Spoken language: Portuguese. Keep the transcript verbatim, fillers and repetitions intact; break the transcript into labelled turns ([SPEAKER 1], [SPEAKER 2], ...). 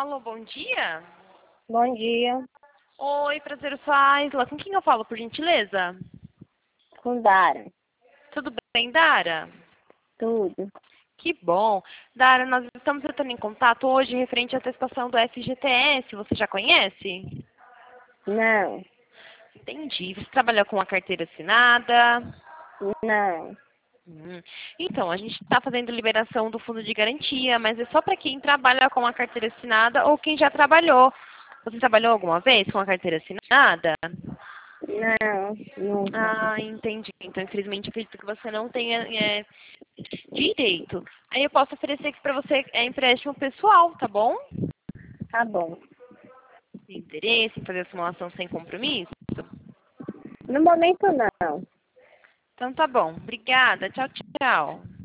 [SPEAKER 1] Alô, bom dia.
[SPEAKER 2] Bom dia,
[SPEAKER 1] Oi, prazer, eu sou a Aisla. Com quem eu falo, por gentileza?
[SPEAKER 2] com Dara.
[SPEAKER 1] Tudo bem, Dara?
[SPEAKER 2] Tudo.
[SPEAKER 1] Que bom. Dara, nós estamos entrando em contato hoje referente à atestação do F G T S. Você já conhece?
[SPEAKER 2] Não,
[SPEAKER 1] Entendi. Você trabalha com a carteira assinada?
[SPEAKER 2] não.
[SPEAKER 1] Hum. Então, a gente está fazendo liberação do fundo de garantia, mas é só para quem trabalha com a carteira assinada ou quem já trabalhou. Você trabalhou alguma vez com a carteira assinada?
[SPEAKER 2] Não, nunca.
[SPEAKER 1] Ah, entendi. Então, infelizmente, acredito que você não tenha é, direito. Aí eu posso oferecer aqui para você é, empréstimo pessoal, tá bom?
[SPEAKER 2] Tá bom.
[SPEAKER 1] Tem interesse em fazer a simulação sem compromisso?
[SPEAKER 2] No momento, não.
[SPEAKER 1] Então tá bom. Obrigada. Tchau, tchau.